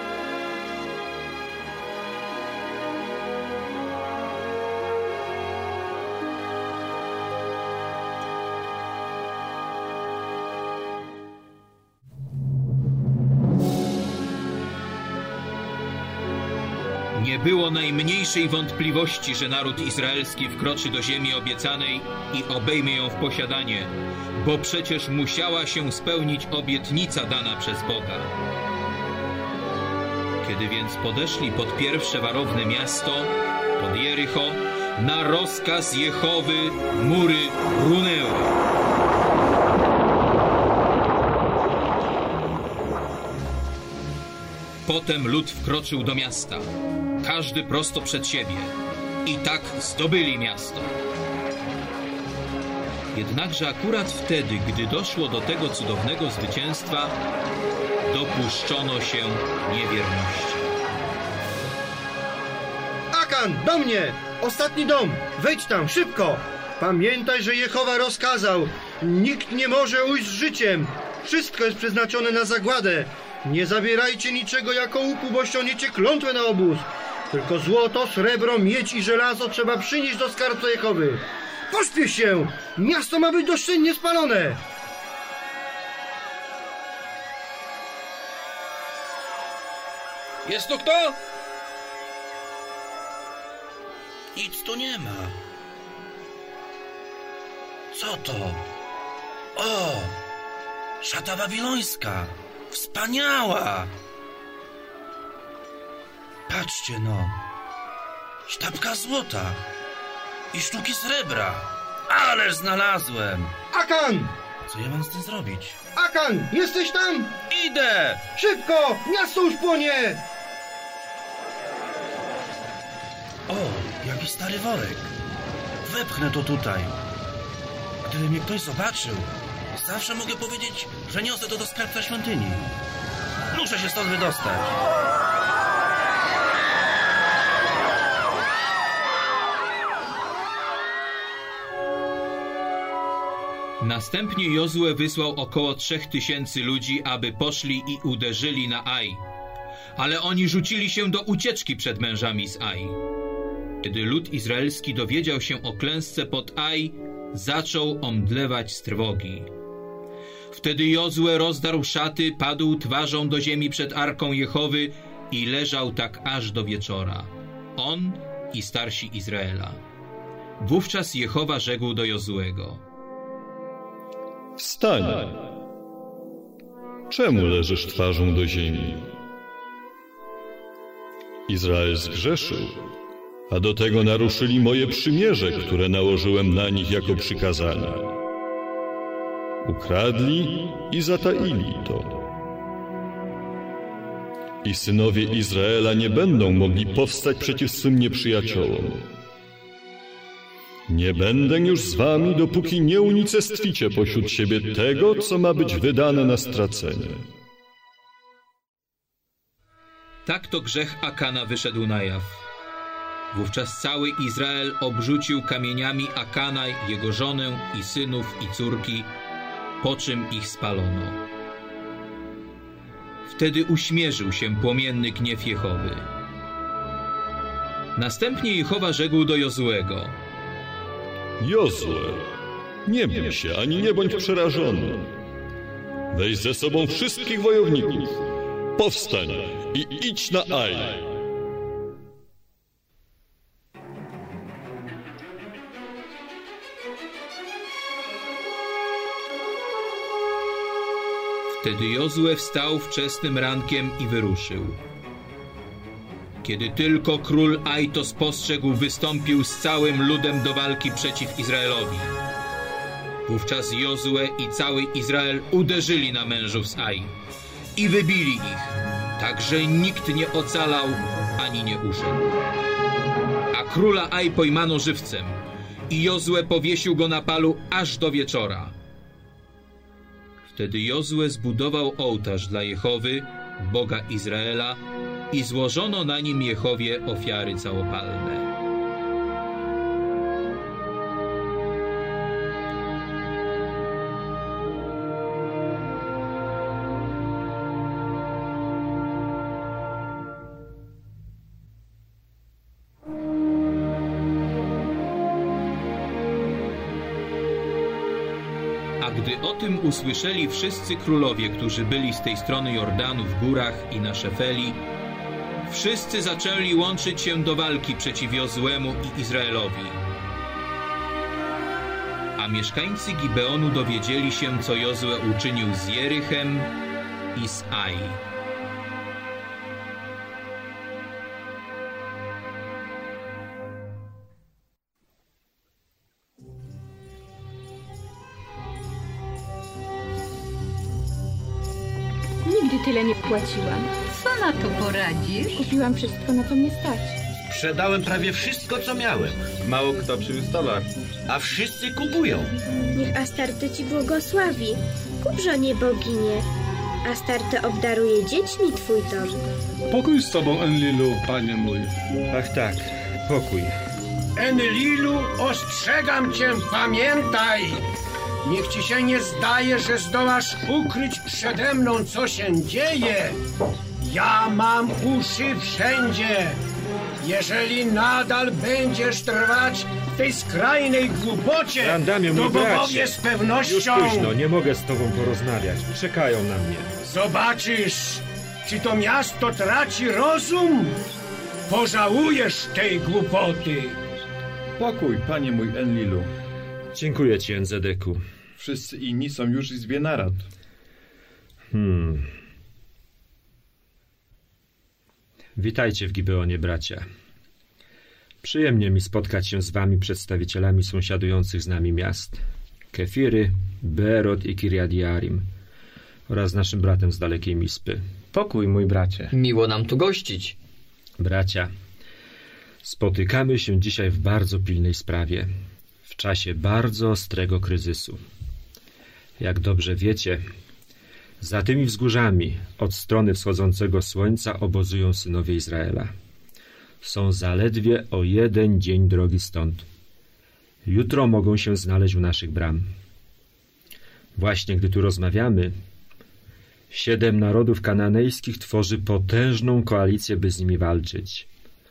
Nie było najmniejszej wątpliwości, że naród izraelski wkroczy do ziemi obiecanej i obejmie ją w posiadanie, bo przecież musiała się spełnić obietnica dana przez Boga. Kiedy więc podeszli pod pierwsze warowne miasto, pod Jericho, na rozkaz Jehowy mury runęły. Potem lud wkroczył do miasta, każdy prosto przed siebie, i tak zdobyli miasto. Jednakże akurat wtedy, gdy doszło do tego cudownego zwycięstwa, dopuszczono się niewierności. Akan, do mnie! Ostatni dom! Wejdź tam, szybko! Pamiętaj, że Jehowa rozkazał. Nikt nie może ujść z życiem. Wszystko jest przeznaczone na zagładę. Nie zabierajcie niczego jako łupu, bo ściągniecie klątwę na obóz. Tylko złoto, srebro, miedź i żelazo trzeba przynieść do skarbca Jehowy. Pośpiesz się! Miasto ma być doszczętnie spalone! Jest tu kto? Nic tu nie ma. Co to? O! Szata babilońska! Wspaniała! Patrzcie no! Sztabka złota! I sztuki srebra! Ależ znalazłem! Akan! Co ja mam z tym zrobić? Akan! Jesteś tam? Idę! Szybko! Miasto już płonie! O, jaki stary worek! Wepchnę to tutaj. Gdyby mnie ktoś zobaczył, zawsze mogę powiedzieć, że niosę to do skarbca świątyni. Muszę się stąd wydostać. Następnie Jozue wysłał około 3000 ludzi, aby poszli i uderzyli na Aj. Ale oni rzucili się do ucieczki przed mężami z Aj. Kiedy lud izraelski dowiedział się o klęsce pod Aj, zaczął omdlewać z trwogi. Wtedy Jozue rozdarł szaty, padł twarzą do ziemi przed Arką Jehowy i leżał tak aż do wieczora. On i starsi Izraela. Wówczas Jehowa rzekł do Jozuego: Wstań! Czemu leżysz twarzą do ziemi? Izrael zgrzeszył, a do tego naruszyli moje przymierze, które nałożyłem na nich jako przykazanie. Ukradli i zataili to. I synowie Izraela nie będą mogli powstać przeciw swym nieprzyjaciołom. Nie będę już z wami, dopóki nie unicestwicie pośród siebie tego, co ma być wydane na stracenie. Tak to grzech Akana wyszedł na jaw. Wówczas cały Izrael obrzucił kamieniami Akana, jego żonę i synów i córki, po czym ich spalono. Wtedy uśmierzył się płomienny gniew Jehowy. Następnie Jehowa rzekł do Jozuego: Jozue, nie bój się, ani nie bądź przerażony. Weź ze sobą wszystkich wojowników. Powstań i idź na Aj. Wtedy Jozue wstał wczesnym rankiem i wyruszył. Kiedy tylko król Aj to spostrzegł, wystąpił z całym ludem do walki przeciw Izraelowi. Wówczas Jozue i cały Izrael uderzyli na mężów z Aj i wybili ich, tak że nikt nie ocalał ani nie uszedł. A króla Aj pojmano żywcem i Jozue powiesił go na palu aż do wieczora. Wtedy Jozue zbudował ołtarz dla Jehowy, Boga Izraela, i złożono na nim Jehowie ofiary całopalne. A gdy o tym usłyszeli wszyscy królowie, którzy byli z tej strony Jordanu w górach i na Szefeli, wszyscy zaczęli łączyć się do walki przeciw Jozuemu i Izraelowi. A mieszkańcy Gibeonu dowiedzieli się, co Jozue uczynił z Jerychem i z Aj. Nigdy tyle nie płaciłam. Co na to poradzisz? Kupiłam wszystko, na co mnie stać. Sprzedałem prawie wszystko, co miałem. Mało kto przywiózł towar. A wszyscy kupują. Niech Astarte ci błogosławi. Kup żonie boginie. Astarte obdaruje dziećmi twój dom. Pokój z tobą, Enlilu, panie mój. Ach tak, pokój. Enlilu, ostrzegam cię, pamiętaj! Niech ci się nie zdaje, że zdołasz ukryć przede mną, co się dzieje. Ja mam uszy wszędzie. Jeżeli nadal będziesz trwać w tej skrajnej głupocie, Randamie, to bogowie z pewnością... Już późno, nie mogę z tobą porozmawiać. Czekają na mnie. Zobaczysz, czy to miasto traci rozum? Pożałujesz tej głupoty. Pokój, panie mój Enlilu. Dziękuję ci, Enzedeku. Wszyscy inni są już w izbie narad. Witajcie w Gibeonie, bracia. Przyjemnie mi spotkać się z wami, przedstawicielami sąsiadujących z nami miast. Kefiry, Beerot i Kirjat Jearim oraz naszym bratem z dalekiej Mispy. Pokój, mój bracie. Miło nam tu gościć. Bracia, spotykamy się dzisiaj w bardzo pilnej sprawie, w czasie bardzo ostrego kryzysu. Jak dobrze wiecie, za tymi wzgórzami od strony wschodzącego słońca obozują synowie Izraela. Są zaledwie o 1 dzień drogi stąd. Jutro mogą się znaleźć u naszych bram. Właśnie gdy tu rozmawiamy, 7 narodów kananejskich tworzy potężną koalicję, by z nimi walczyć.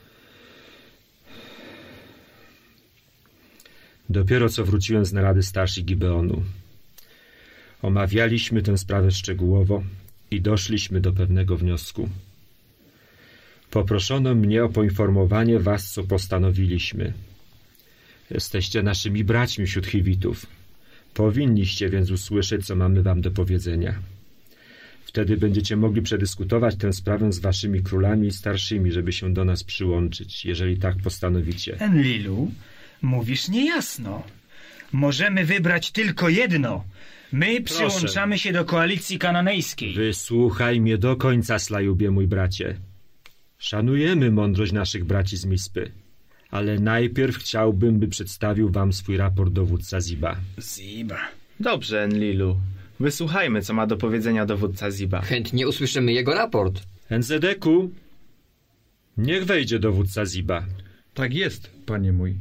Dopiero co wróciłem z narady starszych Gibeonu. Omawialiśmy tę sprawę szczegółowo i doszliśmy do pewnego wniosku. Poproszono mnie o poinformowanie was, co postanowiliśmy. Jesteście naszymi braćmi wśród Chiwitów. Powinniście więc usłyszeć, co mamy wam do powiedzenia. Wtedy będziecie mogli przedyskutować tę sprawę z waszymi królami i starszymi, żeby się do nas przyłączyć, jeżeli tak postanowicie. Enlilu, mówisz niejasno. Możemy wybrać tylko jedno. My przyłączamy się do koalicji kananejskiej. Wysłuchaj mnie do końca, Slajubie, mój bracie. Szanujemy mądrość naszych braci z Mispy, ale najpierw chciałbym, by przedstawił wam swój raport dowódca Ziba. Ziba. Dobrze, Enlilu. Wysłuchajmy, co ma do powiedzenia dowódca Ziba. Chętnie usłyszymy jego raport. Enzedeku, niech wejdzie dowódca Ziba. Tak jest, panie mój.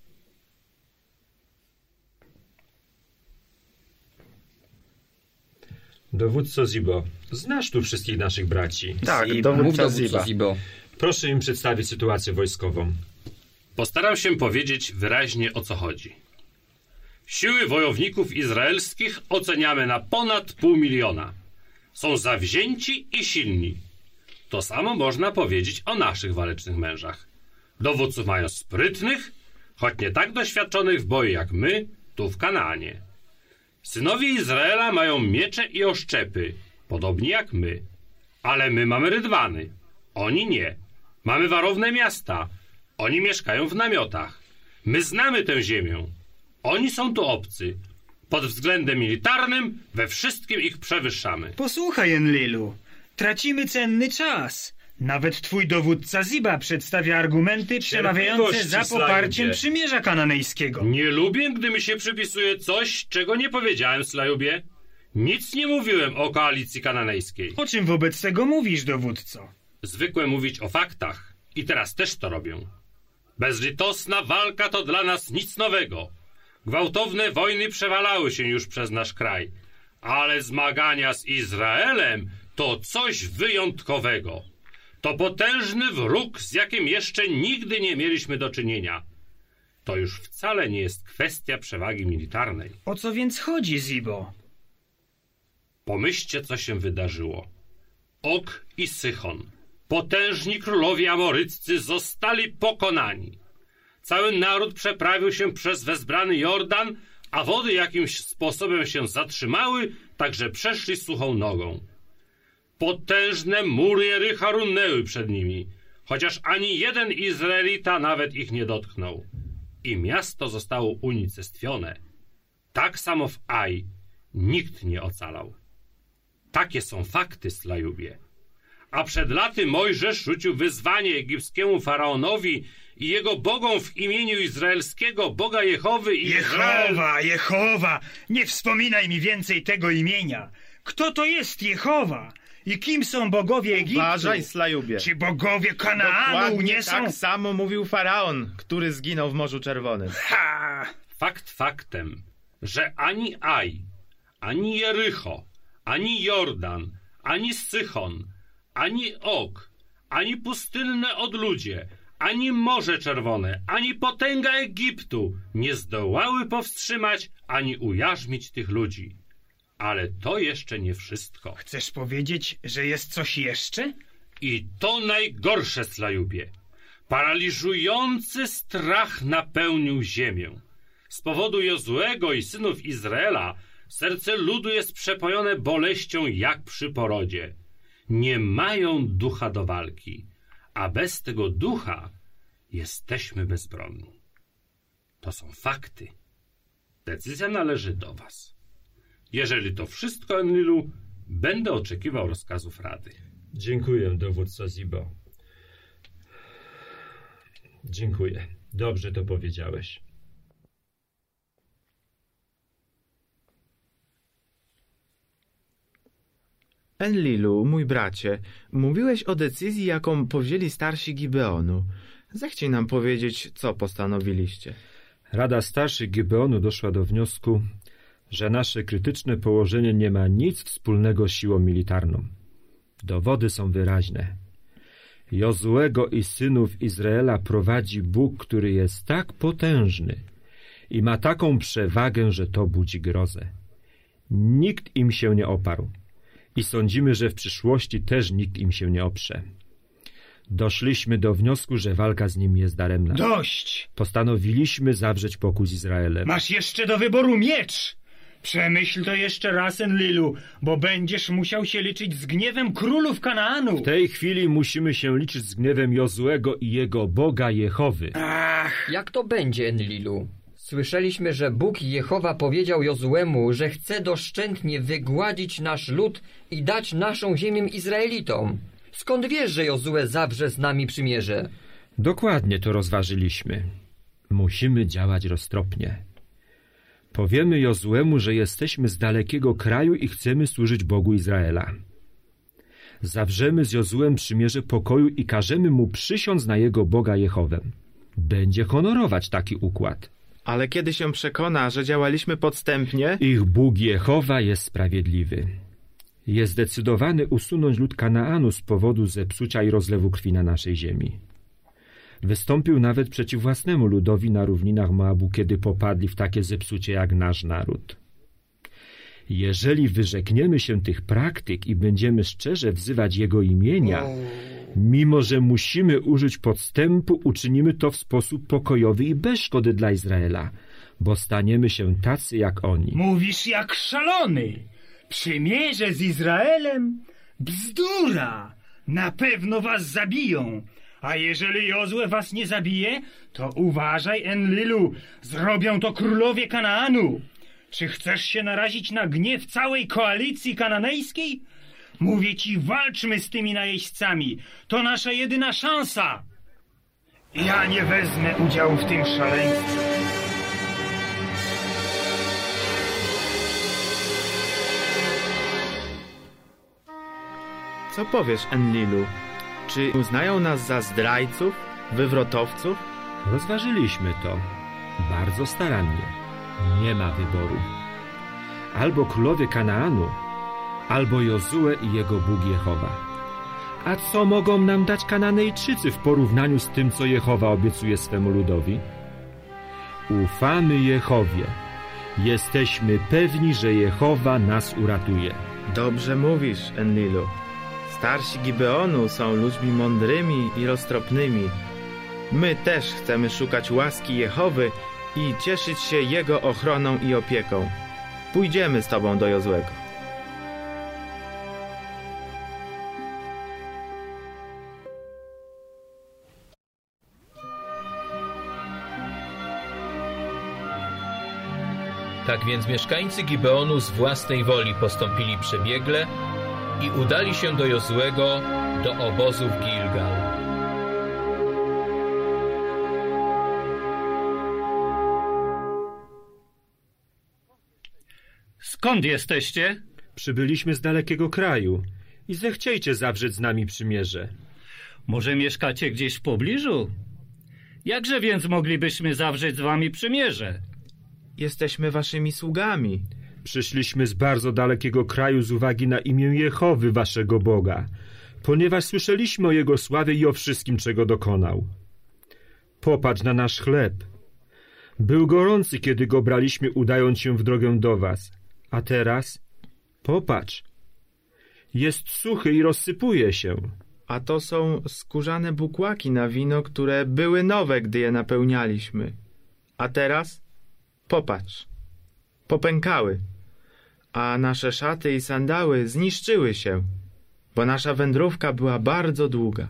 Dowódco Zibo, znasz tu wszystkich naszych braci. Tak, dowódca Ziba. Proszę im przedstawić sytuację wojskową. Postaram się powiedzieć wyraźnie, o co chodzi. Siły wojowników izraelskich oceniamy na ponad 500 000. Są zawzięci i silni. To samo można powiedzieć o naszych walecznych mężach. Dowódców mają sprytnych, choć nie tak doświadczonych w boju jak my, tu w Kanaanie. Synowie Izraela mają miecze i oszczepy, podobnie jak my. Ale my mamy rydwany, oni nie. Mamy warowne miasta, oni mieszkają w namiotach. My znamy tę ziemię. Oni są tu obcy. Pod względem militarnym we wszystkim ich przewyższamy. Posłuchaj, Enlilu. Tracimy cenny czas. Nawet twój dowódca Ziba przedstawia argumenty przemawiające za poparciem przymierza kananejskiego. Nie lubię, gdy mi się przypisuje coś, czego nie powiedziałem, Slajubie. Nic nie mówiłem o koalicji kananejskiej. O czym wobec tego mówisz, dowódco? Zwykłem mówić o faktach i teraz też to robię. Bezlitosna walka to dla nas nic nowego. Gwałtowne wojny przewalały się już przez nasz kraj, ale zmagania z Izraelem to coś wyjątkowego. To potężny wróg, z jakim jeszcze nigdy nie mieliśmy do czynienia. To już wcale nie jest kwestia przewagi militarnej. O co więc chodzi, Zibo? Pomyślcie, co się wydarzyło. Og i Sychon, potężni królowie amoryccy, zostali pokonani. Cały naród przeprawił się przez wezbrany Jordan, a wody jakimś sposobem się zatrzymały, tak że przeszli suchą nogą. Potężne mury Jericha runęły przed nimi, chociaż ani jeden Izraelita nawet ich nie dotknął. I miasto zostało unicestwione. Tak samo w Aj nikt nie ocalał. Takie są fakty, Slajubie. A przed laty Mojżesz rzucił wyzwanie egipskiemu faraonowi i jego bogom w imieniu izraelskiego Boga Jehowy i Jehowa! Nie wspominaj mi więcej tego imienia. Kto to jest Jehowa? I kim są bogowie Egiptu? Uważaj, Slajubie. Czy bogowie Kanaanu Dokładnie nie są... tak samo mówił faraon, który zginął w Morzu Czerwonym. Fakt faktem, że ani Aj, ani Jericho, ani Jordan, ani Sychon, ani Og, ani pustynne odludzie, ani Morze Czerwone, ani potęga Egiptu nie zdołały powstrzymać ani ujarzmić tych ludzi. Ale to jeszcze nie wszystko. Chcesz powiedzieć, że jest coś jeszcze? I to najgorsze, Slajubie. Paraliżujący strach napełnił ziemię. Z powodu Jozłego i synów Izraela serce ludu jest przepojone boleścią jak przy porodzie. Nie mają ducha do walki, a bez tego ducha jesteśmy bezbronni. To są fakty. Decyzja należy do was. Jeżeli to wszystko, Enlilu, będę oczekiwał rozkazów Rady. Dziękuję, dowódco Zibo. Dziękuję. Dobrze to powiedziałeś. Enlilu, mój bracie, mówiłeś o decyzji, jaką powzięli starsi Gibeonu. Zechciej nam powiedzieć, co postanowiliście. Rada starszych Gibeonu doszła do wniosku, że nasze krytyczne położenie nie ma nic wspólnego z siłą militarną. Dowody są wyraźne. Jozuego i synów Izraela prowadzi Bóg, który jest tak potężny i ma taką przewagę, że to budzi grozę. Nikt im się nie oparł i sądzimy, że w przyszłości też nikt im się nie oprze. Doszliśmy do wniosku, że walka z nim jest daremna. Dość! Postanowiliśmy zawrzeć pokój z Izraelem. Masz jeszcze do wyboru miecz! Przemyśl to jeszcze raz, Enlilu, bo będziesz musiał się liczyć z gniewem królów Kanaanu. W tej chwili musimy się liczyć z gniewem Jozuego i jego Boga Jehowy. Ach! Jak to będzie, Enlilu? Słyszeliśmy, że Bóg Jehowa powiedział Jozuemu, że chce doszczętnie wygładzić nasz lud i dać naszą ziemię Izraelitom. Skąd wiesz, że Jozue zawrze z nami przymierze? Dokładnie to rozważyliśmy. Musimy działać roztropnie. Powiemy Jozuemu, że jesteśmy z dalekiego kraju i chcemy służyć Bogu Izraela. Zawrzemy z Jozuem przymierze pokoju i każemy mu przysiąc na jego Boga Jehowę. Będzie honorować taki układ. Ale kiedy się przekona, że działaliśmy podstępnie... Ich Bóg Jehowa jest sprawiedliwy. Jest zdecydowany usunąć lud Kanaanu z powodu zepsucia i rozlewu krwi na naszej ziemi. Wystąpił nawet przeciw własnemu ludowi na równinach Moabu, kiedy popadli w takie zepsucie jak nasz naród. Jeżeli wyrzekniemy się tych praktyk i będziemy szczerze wzywać Jego imienia, mimo że musimy użyć podstępu, uczynimy to w sposób pokojowy i bez szkody dla Izraela, bo staniemy się tacy jak oni. Mówisz jak szalony! Przymierze z Izraelem? Bzdura! Na pewno was zabiją! A jeżeli Jozue was nie zabije, to uważaj, Enlilu, zrobią to królowie Kanaanu. Czy chcesz się narazić na gniew całej koalicji kananejskiej? Mówię ci, walczmy z tymi najeźdźcami. To nasza jedyna szansa. Ja nie wezmę udziału w tym szaleństwie. Co powiesz, Enlilu? Czy uznają nas za zdrajców, wywrotowców? Rozważyliśmy to bardzo starannie. Nie ma wyboru. Albo królowie Kanaanu, albo Jozue i jego Bóg Jehowa. A co mogą nam dać Kananejczycy w porównaniu z tym, co Jehowa obiecuje swemu ludowi? Ufamy Jehowie. Jesteśmy pewni, że Jehowa nas uratuje. Dobrze mówisz, Enlilu. Starsi Gibeonu są ludźmi mądrymi i roztropnymi. My też chcemy szukać łaski Jehowy i cieszyć się Jego ochroną i opieką. Pójdziemy z Tobą do Jozuego. Tak więc mieszkańcy Gibeonu z własnej woli postąpili przebiegle i udali się do Jozuego, do obozu w Gilgal. Skąd jesteście? Przybyliśmy z dalekiego kraju i zechciejcie zawrzeć z nami przymierze. Może mieszkacie gdzieś w pobliżu? Jakże więc moglibyśmy zawrzeć z wami przymierze? Jesteśmy waszymi sługami. Przyszliśmy z bardzo dalekiego kraju z uwagi na imię Jehowy, waszego Boga, ponieważ słyszeliśmy o Jego sławie i o wszystkim, czego dokonał. Popatrz na nasz chleb. Był gorący, kiedy go braliśmy, udając się w drogę do was. A teraz popatrz. Jest suchy i rozsypuje się. A to są skórzane bukłaki na wino, które były nowe, gdy je napełnialiśmy. A teraz popatrz. Popękały. A nasze szaty i sandały zniszczyły się, bo nasza wędrówka była bardzo długa.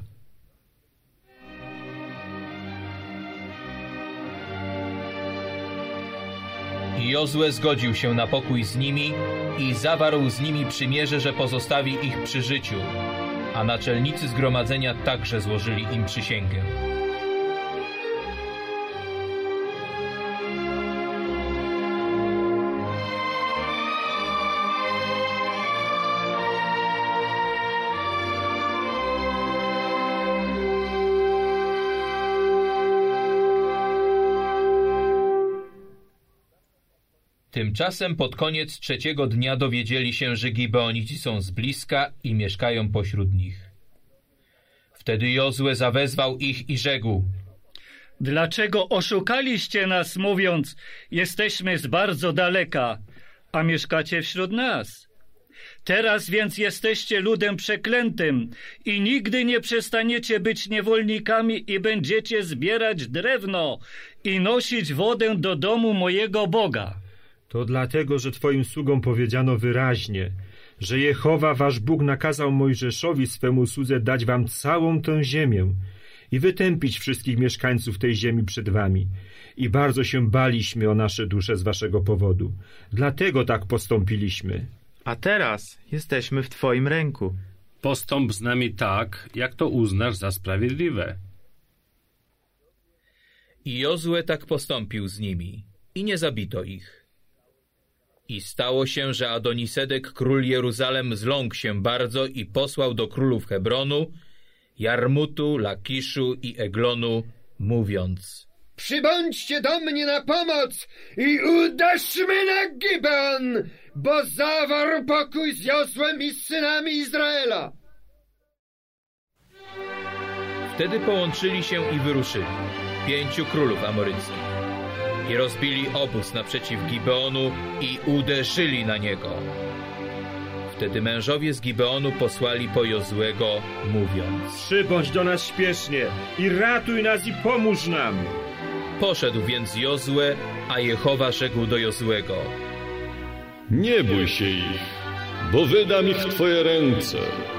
Jozue zgodził się na pokój z nimi i zawarł z nimi przymierze, że pozostawi ich przy życiu, a naczelnicy zgromadzenia także złożyli im przysięgę. Tymczasem pod koniec 3. dnia dowiedzieli się, że Gibeonici są z bliska i mieszkają pośród nich. Wtedy Jozue zawezwał ich i rzekł: Dlaczego oszukaliście nas, mówiąc, jesteśmy z bardzo daleka, a mieszkacie wśród nas? Teraz więc jesteście ludem przeklętym i nigdy nie przestaniecie być niewolnikami i będziecie zbierać drewno i nosić wodę do domu mojego Boga. To dlatego, że twoim sługom powiedziano wyraźnie, że Jehowa wasz Bóg nakazał Mojżeszowi swemu słudze dać wam całą tę ziemię i wytępić wszystkich mieszkańców tej ziemi przed wami. I bardzo się baliśmy o nasze dusze z waszego powodu. Dlatego tak postąpiliśmy. A teraz jesteśmy w twoim ręku. Postąp z nami tak, jak to uznasz za sprawiedliwe. I Jozue tak postąpił z nimi i nie zabito ich. I stało się, że Adonisedek, król Jeruzalem, zląkł się bardzo i posłał do królów Hebronu, Jarmutu, Lakiszu i Eglonu, mówiąc: Przybądźcie do mnie na pomoc i uderzmy na Gibeon, bo zawarł pokój z Jozłem i z synami Izraela. Wtedy połączyli się i wyruszyli 5 królów amoryckich i rozbili obóz naprzeciw Gibeonu i uderzyli na niego. Wtedy mężowie z Gibeonu posłali po Jozuego, mówiąc: Przybądź do nas śpiesznie i ratuj nas i pomóż nam. Poszedł więc Jozue, a Jehowa rzekł do Jozuego: Nie bój się ich, bo wydam ich w twoje ręce.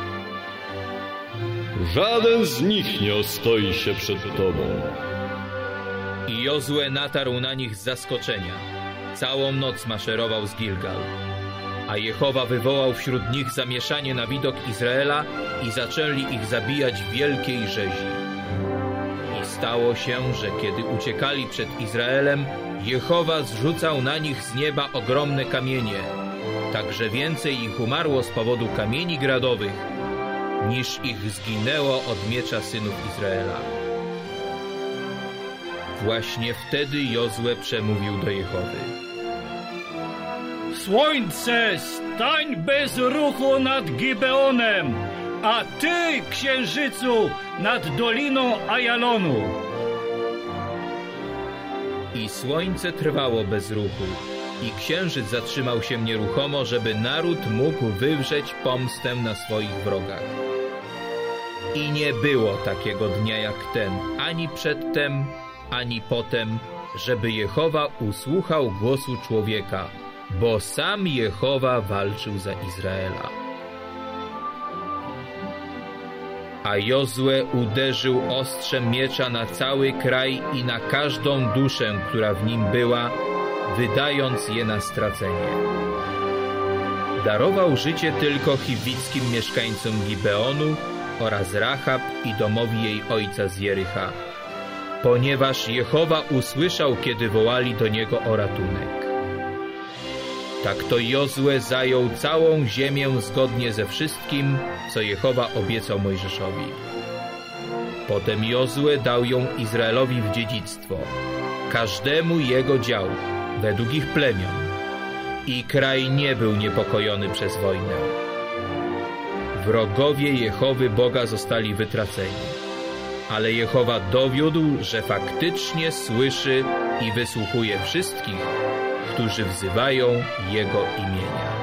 Żaden z nich nie ostoi się przed tobą. I Jozue natarł na nich z zaskoczenia. Całą noc maszerował z Gilgal. A Jehowa wywołał wśród nich zamieszanie na widok Izraela i zaczęli ich zabijać w wielkiej rzezi. I stało się, że kiedy uciekali przed Izraelem, Jehowa zrzucał na nich z nieba ogromne kamienie, tak że więcej ich umarło z powodu kamieni gradowych, niż ich zginęło od miecza synów Izraela. Właśnie wtedy Jozue przemówił do Jehowy: Słońce, stań bez ruchu nad Gibeonem, a ty, księżycu, nad doliną Ajalonu. I słońce trwało bez ruchu, i księżyc zatrzymał się nieruchomo, żeby naród mógł wywrzeć pomstę na swoich wrogach. I nie było takiego dnia jak ten, ani przedtem, ani potem, żeby Jehowa usłuchał głosu człowieka, bo sam Jehowa walczył za Izraela. A Jozue uderzył ostrzem miecza na cały kraj i na każdą duszę, która w nim była, wydając je na stracenie. Darował życie tylko chiwickim mieszkańcom Gibeonu oraz Rahab i domowi jej ojca z Jericha, ponieważ Jehowa usłyszał, kiedy wołali do niego o ratunek. Tak to Jozue zajął całą ziemię zgodnie ze wszystkim, co Jehowa obiecał Mojżeszowi. Potem Jozue dał ją Izraelowi w dziedzictwo, każdemu jego dział, według ich plemion. I kraj nie był niepokojony przez wojnę. Wrogowie Jehowy Boga zostali wytraceni. Ale Jehowa dowiódł, że faktycznie słyszy i wysłuchuje wszystkich, którzy wzywają Jego imienia.